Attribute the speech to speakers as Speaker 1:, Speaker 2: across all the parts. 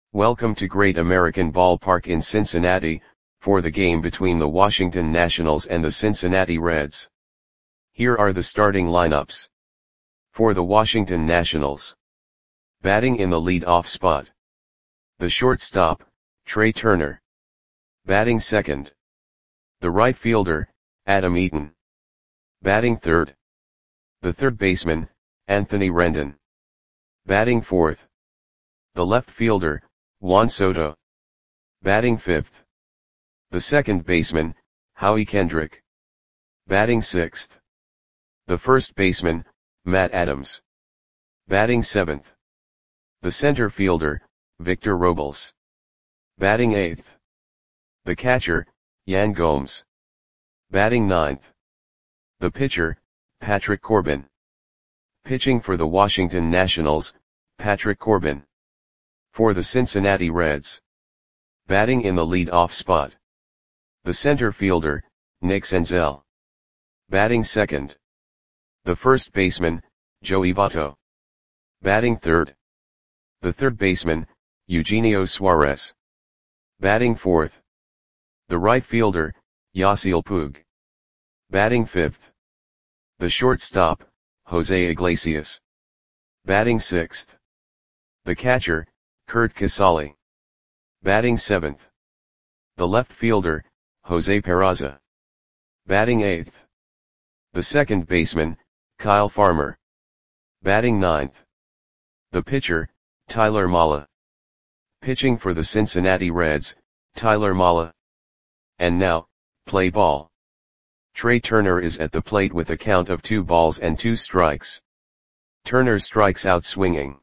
Speaker 1: Welcome to Great American Ballpark in Cincinnati, for the game between the Washington Nationals and the Cincinnati Reds. Here are the starting lineups. For the Washington Nationals. Batting in the lead-off spot. The shortstop, Trea Turner. Batting second. The right fielder, Adam Eaton. Batting third. The third baseman, Anthony Rendon. Batting fourth. The left fielder, Juan Soto. Batting fifth. The second baseman, Howie Kendrick. Batting sixth. The first baseman, Matt Adams. Batting seventh. The center fielder, Victor Robles. Batting eighth. The catcher, Yan Gomes. Batting ninth. The pitcher, Patrick Corbin. Pitching for the Washington Nationals, Patrick Corbin. For the Cincinnati Reds. Batting in the lead-off spot. The center fielder, Nick Senzel. Batting second. The first baseman, Joey Votto. Batting third. The third baseman, Eugenio Suarez. Batting fourth. The right fielder, Yasiel Puig. Batting fifth. The shortstop, Jose Iglesias. Batting sixth. The catcher, Curt Casali. Batting seventh. The left fielder, Jose Peraza. Batting eighth. The second baseman, Kyle Farmer. Batting ninth. The pitcher, Tyler Mahle. Pitching for the Cincinnati Reds, Tyler Mahle. And now, play ball. Trea Turner is at the plate with a count of 2 balls and 2 strikes. Turner strikes out swinging.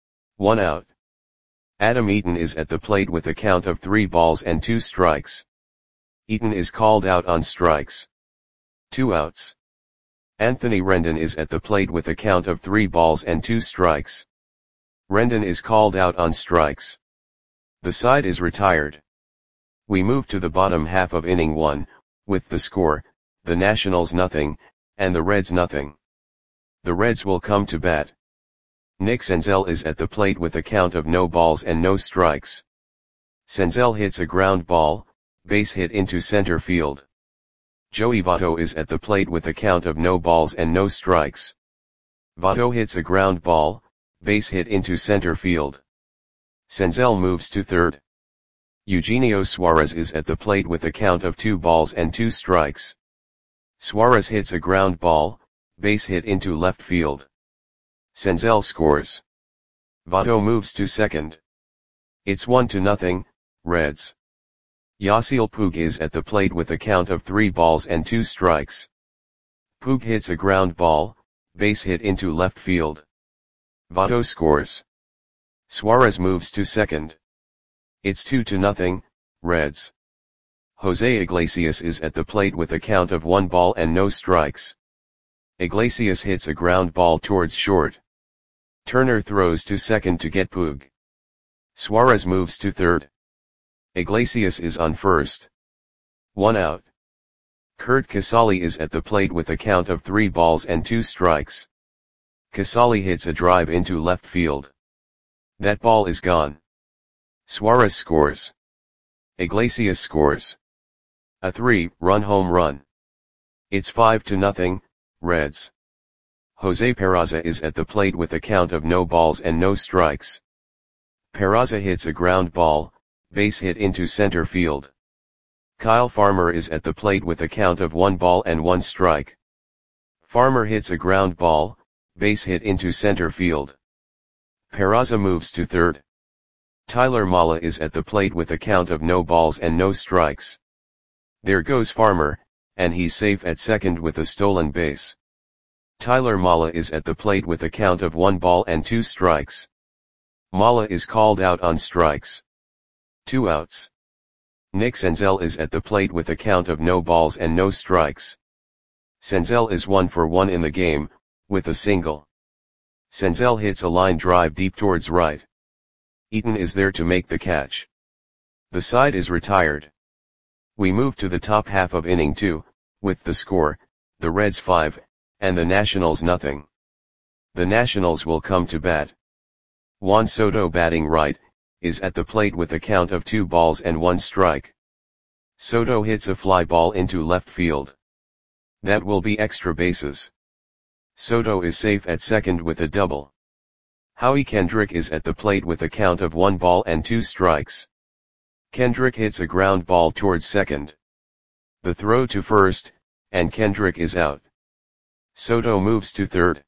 Speaker 1: 1 out. Adam Eaton is at the plate with a count of 3 balls and 2 strikes. Eaton is called out on strikes. 2 outs. Anthony Rendon is at the plate with a count of 3 balls and 2 strikes. Rendon is called out on strikes. The side is retired. We move to the bottom half of inning 1, with the score, the Nationals nothing, and the Reds nothing. The Reds will come to bat. Nick Senzel is at the plate with a count of no balls and no strikes. Senzel hits a ground ball, base hit into center field. Joey Votto is at the plate with a count of no balls and no strikes. Votto hits a ground ball, base hit into center field. Senzel moves to third. Eugenio Suarez is at the plate with a count of 2 balls and 2 strikes. Suarez hits a ground ball, base hit into left field. Senzel scores. Votto moves to second. It's 1-0, Reds. Yasiel Puig is at the plate with a count of 3 balls and 2 strikes. Puig hits a ground ball, base hit into left field. Votto scores. Suarez moves to second. It's 2-0, Reds. Jose Iglesias is at the plate with a count of 1 ball and no strikes. Iglesias hits a ground ball towards short. Turner throws to second to get Puig. Suarez moves to third. Iglesias is on first. 1 out. Curt Casali is at the plate with a count of 3 balls and 2 strikes. Casali hits a drive into left field. That ball is gone. Suarez scores. Iglesias scores. A 3-run home run. It's 5-0, Reds. Jose Peraza is at the plate with a count of no balls and no strikes. Peraza hits a ground ball, base hit into center field. Kyle Farmer is at the plate with a count of 1 ball and 1 strike. Farmer hits a ground ball, base hit into center field. Peraza moves to third. Tyler Mahle is at the plate with a count of no balls and no strikes. There goes Farmer, and he's safe at second with a stolen base. Tyler Mahle is at the plate with a count of 1 ball and 2 strikes. Mahle is called out on strikes. 2 outs. Nick Senzel is at the plate with a count of no balls and no strikes. Senzel is 1 for 1 in the game, with a single. Senzel hits a line drive deep towards right. Eaton is there to make the catch. The side is retired. We move to the top half of inning 2, with the score, the Reds 5, and the Nationals nothing. The Nationals will come to bat. Juan Soto batting right, is at the plate with a count of 2 balls and 1 strike. Soto hits a fly ball into left field. That will be extra bases. Soto is safe at second with a double. Howie Kendrick is at the plate with a count of 1 ball and 2 strikes. Kendrick hits a ground ball towards second. The throw to first, and Kendrick is out. Soto moves to third.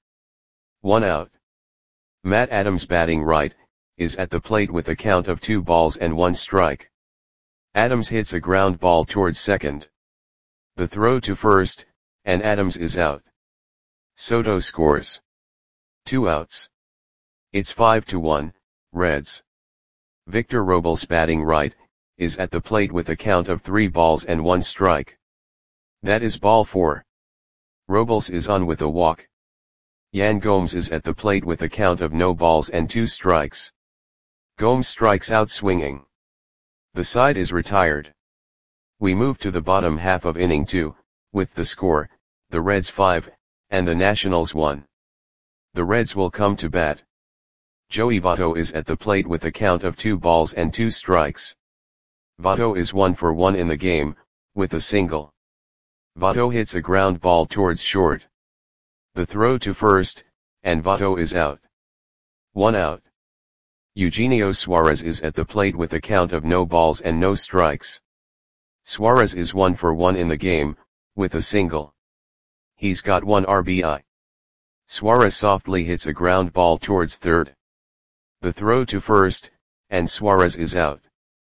Speaker 1: 1 out. Matt Adams batting right, is at the plate with a count of 2 balls and 1 strike. Adams hits a ground ball towards second. The throw to first, and Adams is out. Soto scores. 2 outs. It's 5-1, Reds. Victor Robles batting right, is at the plate with a count of 3 balls and 1 strike. That is ball 4. Robles is on with a walk. Yan Gomes is at the plate with a count of no balls and 2 strikes. Gomes strikes out swinging. The side is retired. We move to the bottom half of inning 2, with the score, the Reds 5, and the Nationals 1. The Reds will come to bat. Joey Votto is at the plate with a count of 2 balls and 2 strikes. Votto is 1 for 1 in the game, with a single. Votto hits a ground ball towards short. The throw to first, and Votto is out. 1 out. Eugenio Suarez is at the plate with a count of no balls and no strikes. Suarez is 1 for 1 in the game, with a single. He's got 1 RBI. Suarez softly hits a ground ball towards third. The throw to first, and Suarez is out.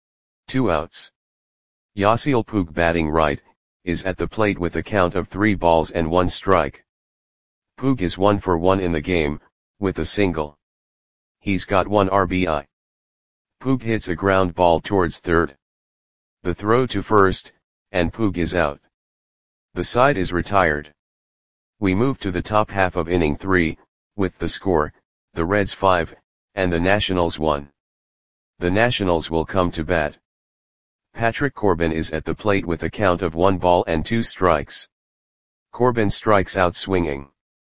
Speaker 1: 2 outs. Yasiel Puig batting right, is at the plate with a count of 3 balls and 1 strike. Puig is 1 for 1 in the game, with a single. He's got 1 RBI. Puig hits a ground ball towards third. The throw to first, and Puig is out. The side is retired. We move to the top half of inning 3, with the score, the Reds 5, and the Nationals 1. The Nationals will come to bat. Patrick Corbin is at the plate with a count of 1 ball and 2 strikes. Corbin strikes out swinging.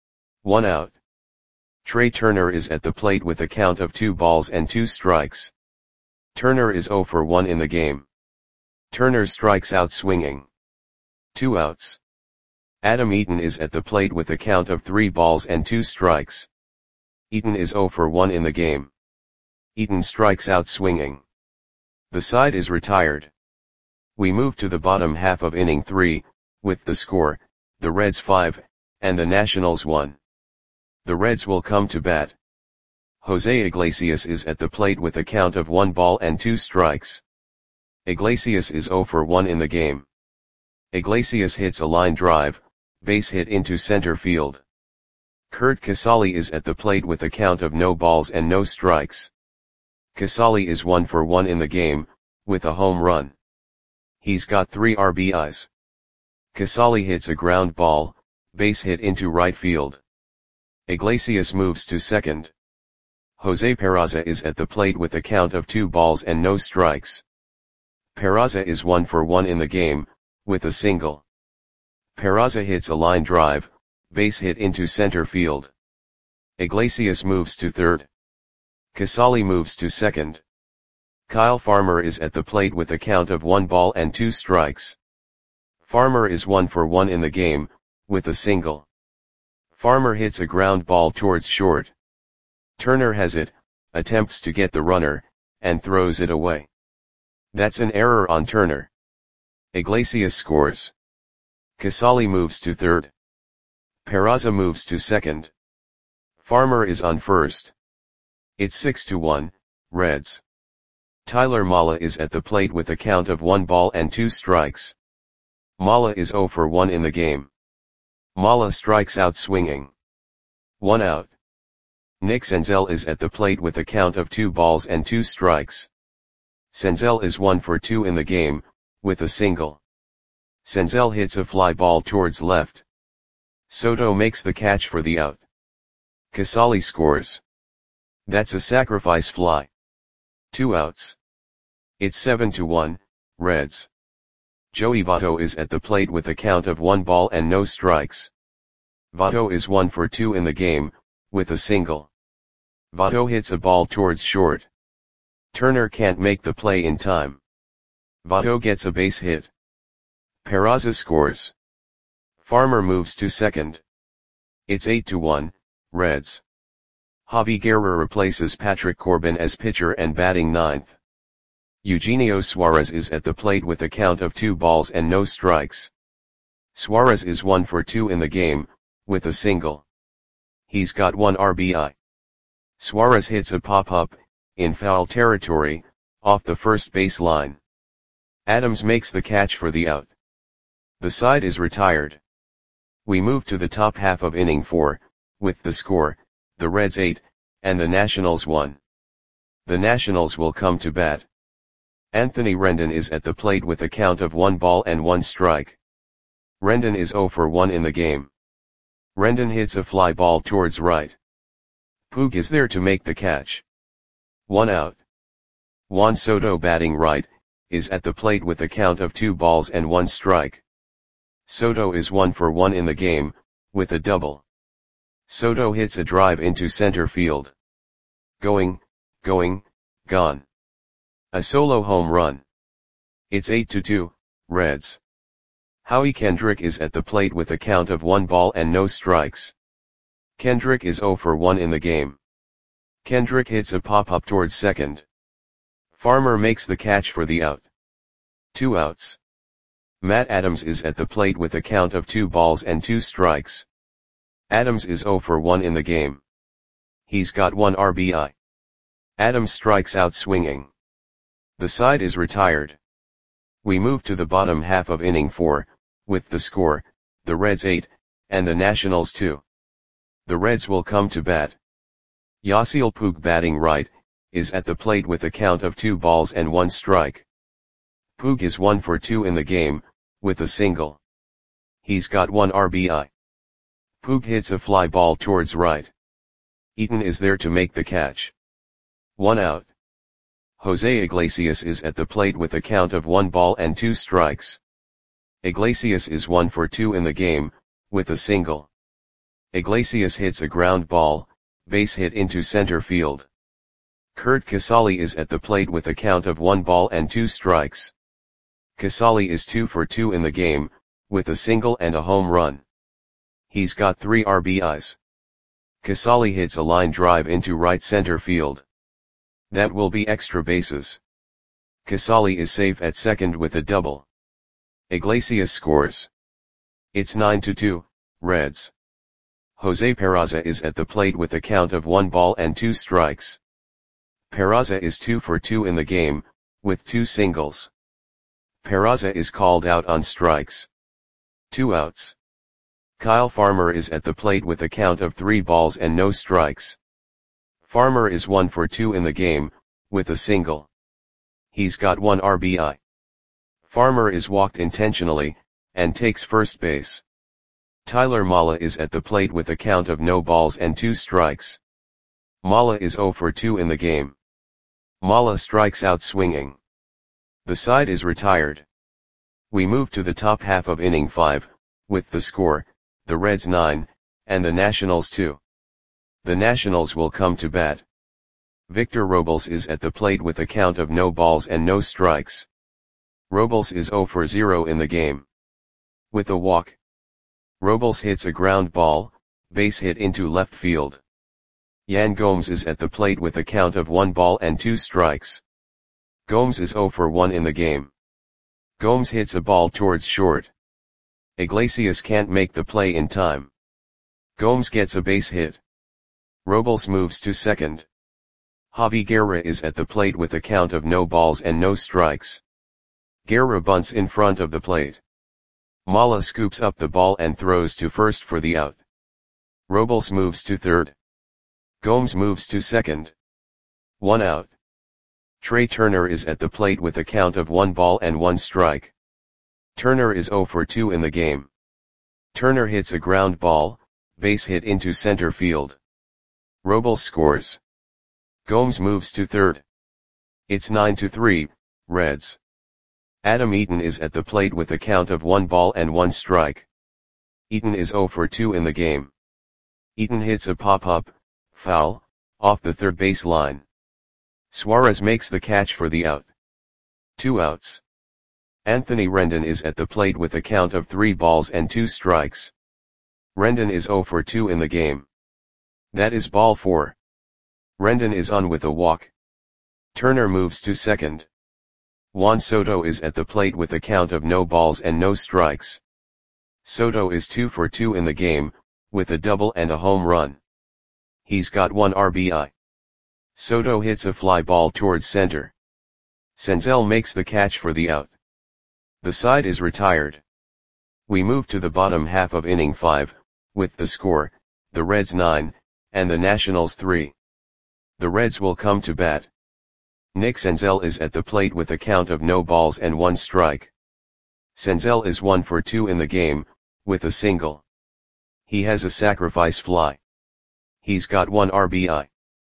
Speaker 1: 1 out. Trey Turner is at the plate with a count of 2 balls and 2 strikes. Turner is 0 for 1 in the game. Turner strikes out swinging. 2 outs. Adam Eaton is at the plate with a count of 3 balls and 2 strikes. Eaton is 0 for 1 in the game. Eaton strikes out swinging. The side is retired. We move to the bottom half of inning 3, with the score, the Reds 5, and the Nationals 1. The Reds will come to bat. Jose Iglesias is at the plate with a count of 1 ball and 2 strikes. Iglesias is 0 for 1 in the game. Iglesias hits a line drive, base hit into center field. Curt Casali is at the plate with a count of no balls and no strikes. Casali is 1 for 1 in the game, with a home run. He's got 3 RBIs. Casali hits a ground ball, base hit into right field. Iglesias moves to second. Jose Peraza is at the plate with a count of 2 balls and no strikes. Peraza is 1 for 1 in the game, with a single. Peraza hits a line drive, base hit into center field. Iglesias moves to third. Casali moves to second. Kyle Farmer is at the plate with a count of 1 ball and 2 strikes. Farmer is 1 for 1 in the game, with a single. Farmer hits a ground ball towards short. Turner has it, attempts to get the runner, and throws it away. That's an error on Turner. Iglesias scores. Casali moves to third. Peraza moves to second. Farmer is on first. It's 6-1, Reds. Tyler Mala is at the plate with a count of 1 ball and 2 strikes. Mala is 0 for 1 in the game. Mala strikes out swinging. 1 out. Nick Senzel is at the plate with a count of 2 balls and 2 strikes. Senzel is 1 for 2 in the game, with a single. Senzel hits a fly ball towards left. Soto makes the catch for the out. Casali scores. That's a sacrifice fly. 2 outs. It's 7-1, Reds. Joey Votto is at the plate with a count of 1 ball and no strikes. Votto is 1 for 2 in the game, with a single. Votto hits a ball towards short. Turner can't make the play in time. Votto gets a base hit. Peraza scores. Farmer moves to second. It's 8-1, Reds. Javi Guerra replaces Patrick Corbin as pitcher and batting ninth. Eugenio Suarez is at the plate with a count of 2 balls and no strikes. Suarez is 1 for 2 in the game, with a single. He's got 1 RBI. Suarez hits a pop-up, in foul territory, off the first base line. Adams makes the catch for the out. The side is retired. We move to the top half of inning 4, with the score, the Reds 8, and the Nationals 1. The Nationals will come to bat. Anthony Rendon is at the plate with a count of 1 ball and 1 strike. Rendon is 0 for 1 in the game. Rendon hits a fly ball towards right. Puig is there to make the catch. 1 out. Juan Soto, batting right, is at the plate with a count of 2 balls and 1 strike. Soto is 1 for 1 in the game, with a double. Soto hits a drive into center field. Going, gone. A solo home run. It's 8-2, Reds. Howie Kendrick is at the plate with a count of 1 ball and no strikes. Kendrick is 0 for 1 in the game. Kendrick hits a pop-up towards second. Farmer makes the catch for the out. 2 outs. Matt Adams is at the plate with a count of 2 balls and 2 strikes. Adams is 0 for 1 in the game. He's got 1 RBI. Adams strikes out swinging. The side is retired. We move to the bottom half of inning 4, with the score, the Reds 8, and the Nationals 2. The Reds will come to bat. Yasiel Puig, batting right, is at the plate with a count of 2 balls and 1 strike. Puig is 1 for 2 in the game, with a single. He's got 1 RBI. Puig hits a fly ball towards right. Eaton is there to make the catch. 1 out. Jose Iglesias is at the plate with a count of 1 ball and 2 strikes. Iglesias is 1 for 2 in the game, with a single. Iglesias hits a ground ball, base hit into center field. Curt Casali is at the plate with a count of 1 ball and 2 strikes. Casali is 2 for 2 in the game, with a single and a home run. He's got 3 RBIs. Casali hits a line drive into right center field. That will be extra bases. Casali is safe at second with a double. Iglesias scores. It's 9-2, Reds. Jose Peraza is at the plate with a count of 1 ball and 2 strikes. Peraza is 2 for 2 in the game, with 2 singles. Peraza is called out on strikes. 2 outs. Kyle Farmer is at the plate with a count of 3 balls and no strikes. Farmer is 1 for 2 in the game, with a single. He's got 1 RBI. Farmer is walked intentionally, and takes first base. Tyler Mala is at the plate with a count of no balls and 2 strikes. Mala is 0 for 2 in the game. Mala strikes out swinging. The side is retired. We move to the top half of inning 5, with the score, the Reds 9, and the Nationals 2. The Nationals will come to bat. Victor Robles is at the plate with a count of no balls and no strikes. Robles is 0 for 0 in the game. With a walk. Robles hits a ground ball, base hit into left field. Yan Gomes is at the plate with a count of 1 ball and 2 strikes. Gomes is 0 for 1 in the game. Gomes hits a ball towards short. Iglesias can't make the play in time. Gomes gets a base hit. Robles moves to second. Javi Guerra is at the plate with a count of no balls and no strikes. Guerra bunts in front of the plate. Mala scoops up the ball and throws to first for the out. Robles moves to third. Gomes moves to second. 1 out. Trey Turner is at the plate with a count of 1 ball and 1 strike. Turner is 0 for 2 in the game. Turner hits a ground ball, base hit into center field. Robles scores. Gomes moves to third. It's 9-3, Reds. Adam Eaton is at the plate with a count of 1 ball and 1 strike. Eaton is 0 for 2 in the game. Eaton hits a pop-up, foul, off the third base line. Suarez makes the catch for the out. 2 outs. Anthony Rendon is at the plate with a count of 3 balls and 2 strikes. Rendon is 0 for 2 in the game. That is ball 4. Rendon is on with a walk. Turner moves to second. Juan Soto is at the plate with a count of no balls and no strikes. Soto is 2 for 2 in the game, with a double and a home run. He's got 1 RBI. Soto hits a fly ball towards center. Senzel makes the catch for the out. The side is retired. We move to the bottom half of inning 5, with the score, the Reds 9, and the Nationals 3. The Reds will come to bat. Nick Senzel is at the plate with a count of no balls and 1 strike. Senzel is 1 for 2 in the game, with a single. He has a sacrifice fly. He's got 1 RBI.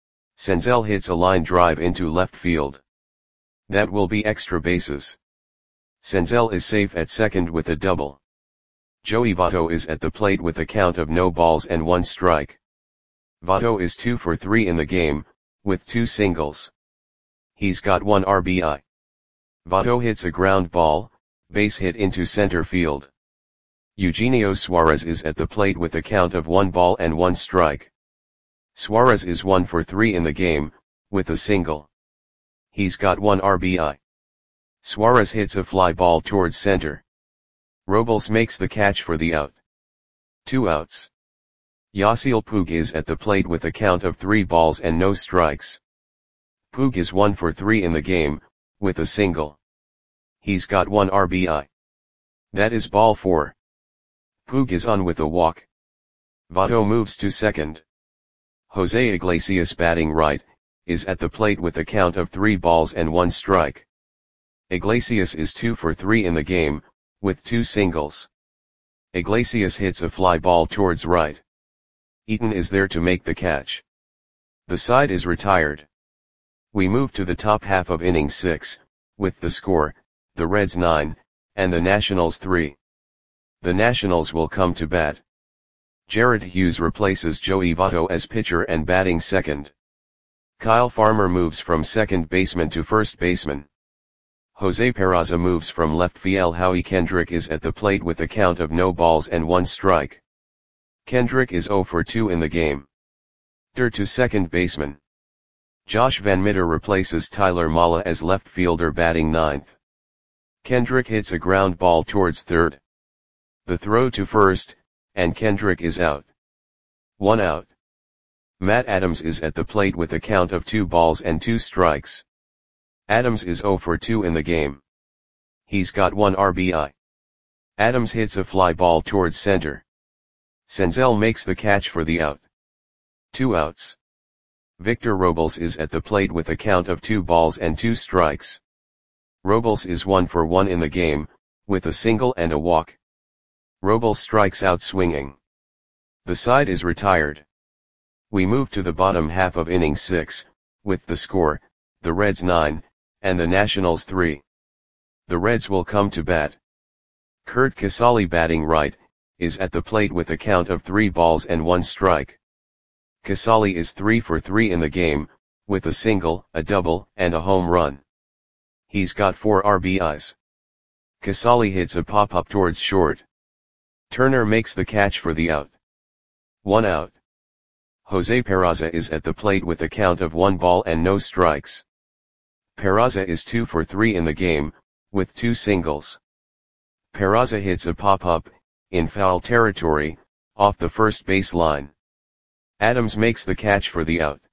Speaker 1: Senzel hits a line drive into left field. That will be extra bases. Senzel is safe at second with a double. Joey Votto is at the plate with a count of no balls and 1 strike. Votto is 2 for 3 in the game, with 2 singles. He's got 1 RBI. Votto hits a ground ball, base hit into center field. Eugenio Suarez is at the plate with a count of 1 ball and 1 strike. Suarez is 1 for 3 in the game, with a single. He's got 1 RBI. Suarez hits a fly ball towards center. Robles makes the catch for the out. 2 outs. Yasiel Puig is at the plate with a count of 3 balls and no strikes. Puig is 1 for 3 in the game, with a single. He's got 1 RBI. That is ball 4. Puig is on with a walk. Votto moves to second. Jose Iglesias, batting right, is at the plate with a count of 3 balls and 1 strike. Iglesias is 2 for 3 in the game, with 2 singles. Iglesias hits a fly ball towards right. Eaton is there to make the catch. The side is retired. We move to the top half of inning 6, with the score, the Reds 9, and the Nationals 3. The Nationals will come to bat. Jared Hughes replaces Joey Votto as pitcher and batting second. Kyle Farmer moves from second baseman to first baseman. Jose Peraza moves from left field. Howie Kendrick is at the plate with a count of no balls and 1 strike. Kendrick is 0 for 2 in the game. To second baseman. Josh Van Meter replaces Tyler Mala as left fielder, batting ninth. Kendrick hits a ground ball towards third. The throw to first, and Kendrick is out. 1 out. Matt Adams is at the plate with a count of 2 balls and 2 strikes. Adams is 0 for 2 in the game. He's got 1 RBI. Adams hits a fly ball towards center. Senzel makes the catch for the out. 2 outs. Victor Robles is at the plate with a count of 2 balls and 2 strikes. Robles is 1 for 1 in the game, with a single and a walk. Robles strikes out swinging. The side is retired. We move to the bottom half of inning 6, with the score, the Reds 9, and the Nationals 3. The Reds will come to bat. Curt Casali, batting right, is at the plate with a count of 3 balls and 1 strike. Casali is 3 for 3 in the game, with a single, a double, and a home run. He's got 4 RBIs. Casali hits a pop-up towards short. Turner makes the catch for the out. 1 out. Jose Peraza is at the plate with a count of 1 ball and no strikes. Peraza is 2 for 3 in the game, with 2 singles. Peraza hits a pop-up, in foul territory, off the first base line. Adams makes the catch for the out.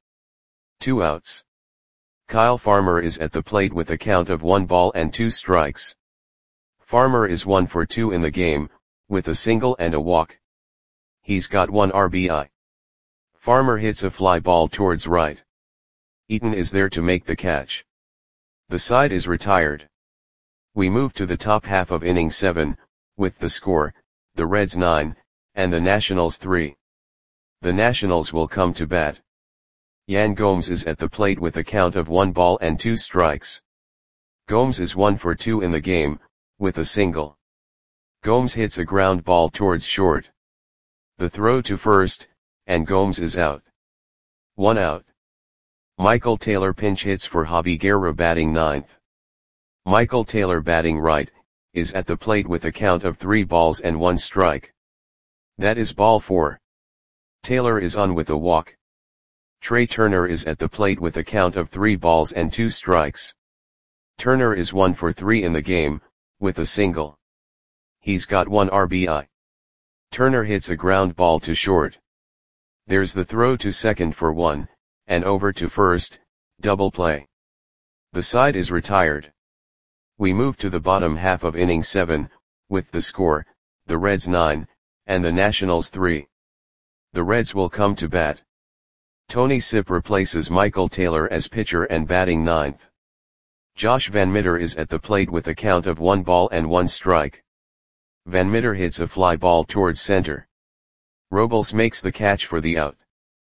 Speaker 1: 2 outs. Kyle Farmer is at the plate with a count of 1 ball and 2 strikes. Farmer is 1 for 2 in the game, with a single and a walk. He's got 1 RBI. Farmer hits a fly ball towards right. Eaton is there to make the catch. The side is retired. We move to the top half of inning 7, with the score, the Reds 9, and the Nationals 3. The Nationals will come to bat. Yan Gomes is at the plate with a count of 1 ball and 2 strikes. Gomes is 1 for 2 in the game, with a single. Gomes hits a ground ball towards short. The throw to first, and Gomes is out. 1 out. Michael Taylor pinch hits for Javi Guerra batting ninth. Michael Taylor batting right, is at the plate with a count of 3 balls and 1 strike. That is ball 4. Taylor is on with a walk. Trey Turner is at the plate with a count of 3 balls and 2 strikes. Turner is 1 for 3 in the game, with a single. He's got 1 RBI. Turner hits a ground ball to short. There's the throw to second for 1, and over to first, double play. The side is retired. We move to the bottom half of inning 7, with the score, the Reds 9, and the Nationals 3. The Reds will come to bat. Tony Sipp replaces Michael Taylor as pitcher and batting ninth. Josh Van Meter is at the plate with a count of 1 ball and 1 strike. Van Meter hits a fly ball towards center. Robles makes the catch for the out.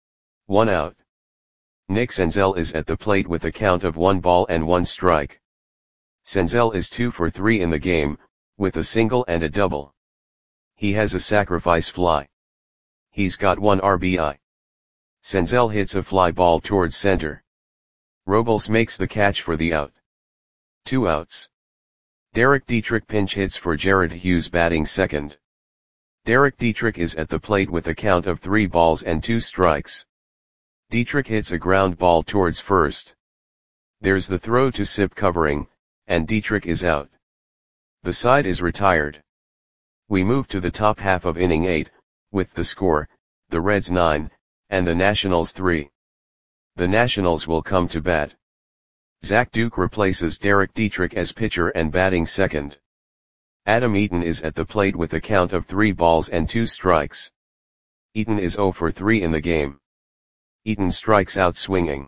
Speaker 1: 1 out. Nick Senzel is at the plate with a count of 1 ball and 1 strike. Senzel is 2 for 3 in the game, with a single and a double. He has a sacrifice fly. He's got 1 RBI. Senzel hits a fly ball towards center. Robles makes the catch for the out. 2 outs. Derek Dietrich pinch hits for Jared Hughes batting second. Derek Dietrich is at the plate with a count of 3 balls and 2 strikes. Dietrich hits a ground ball towards first. There's the throw to Sipp covering, and Dietrich is out. The side is retired. We move to the top half of inning 8, with the score, the Reds 9, and the Nationals 3. The Nationals will come to bat. Zach Duke replaces Derek Dietrich as pitcher and batting second. Adam Eaton is at the plate with a count of 3 balls and 2 strikes. Eaton is 0 for 3 in the game. Eaton strikes out swinging.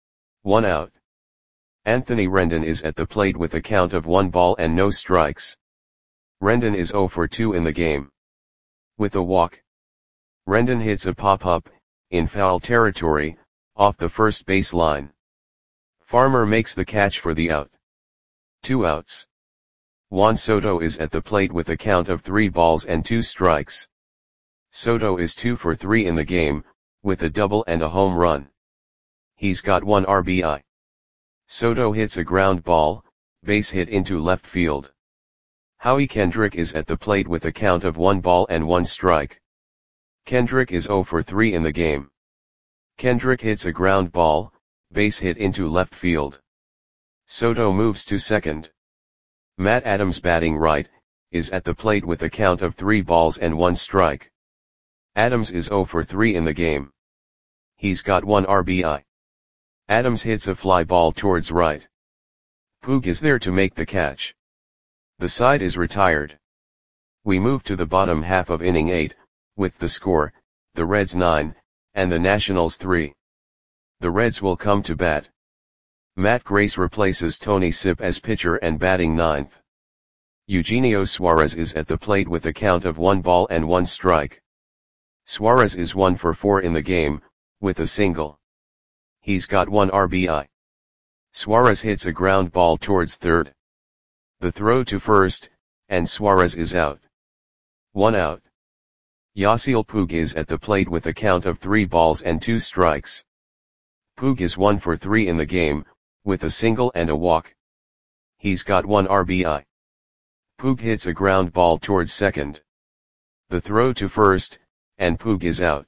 Speaker 1: 1 out. Anthony Rendon is at the plate with a count of 1 ball and no strikes. Rendon is 0 for 2 in the game. With a walk. Rendon hits a pop-up, in foul territory, off the first base line. Farmer makes the catch for the out. 2 outs. Juan Soto is at the plate with a count of 3 balls and 2 strikes. Soto is 2 for 3 in the game, with a double and a home run. He's got 1 RBI. Soto hits a ground ball, base hit into left field. Howie Kendrick is at the plate with a count of 1 ball and 1 strike. Kendrick is 0 for 3 in the game. Kendrick hits a ground ball, base hit into left field. Soto moves to second. Matt Adams batting right, is at the plate with a count of 3 balls and 1 strike. Adams is 0 for 3 in the game. He's got 1 RBI. Adams hits a fly ball towards right. Puig is there to make the catch. The side is retired. We move to the bottom half of inning 8, with the score, the Reds 9, and the Nationals 3. The Reds will come to bat. Matt Grace replaces Tony Sipp as pitcher and batting ninth. Eugenio Suarez is at the plate with a count of 1 ball and 1 strike. Suarez is 1 for 4 in the game, with a single. He's got 1 RBI. Suarez hits a ground ball towards third. The throw to first, and Suarez is out. 1 out. Yasiel Puig is at the plate with a count of 3 balls and 2 strikes. Puig is 1 for 3 in the game, with a single and a walk. He's got 1 RBI. Puig hits a ground ball towards second. The throw to first, and Puig is out.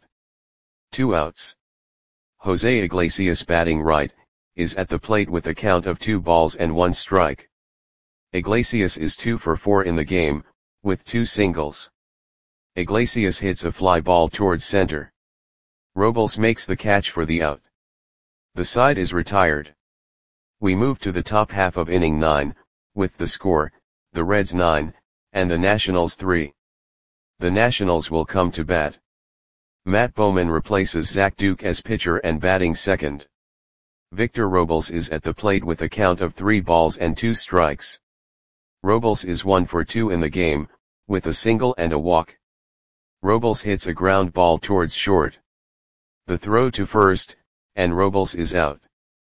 Speaker 1: 2 outs. Jose Iglesias batting right, is at the plate with a count of 2 balls and 1 strike. Iglesias is 2 for 4 in the game, with 2 singles. Iglesias hits a fly ball towards center. Robles makes the catch for the out. The side is retired. We move to the top half of inning 9, with the score, the Reds 9, and the Nationals 3. The Nationals will come to bat. Matt Bowman replaces Zach Duke as pitcher and batting second. Victor Robles is at the plate with a count of 3 balls and 2 strikes. Robles is 1 for 2 in the game, with a single and a walk. Robles hits a ground ball towards short. The throw to first, and Robles is out.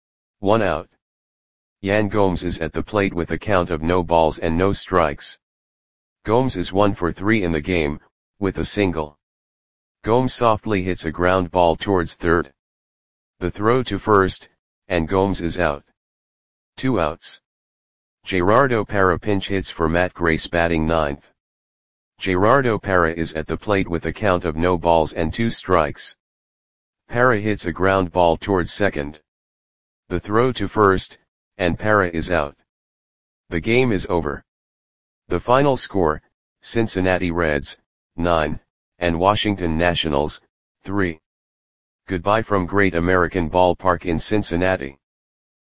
Speaker 1: 1 out. Yan Gomes is at the plate with a count of no balls and no strikes. Gomes is 1 for 3 in the game, with a single. Gomes softly hits a ground ball towards third. The throw to first, and Gomes is out. 2 outs. Gerardo Parra pinch hits for Matt Grace batting ninth. Gerardo Parra is at the plate with a count of no balls and 2 strikes. Parra hits a ground ball towards second. The throw to first, and Parra is out. The game is over. The final score, Cincinnati Reds, 9, and Washington Nationals, 3. Goodbye from Great American Ballpark in Cincinnati.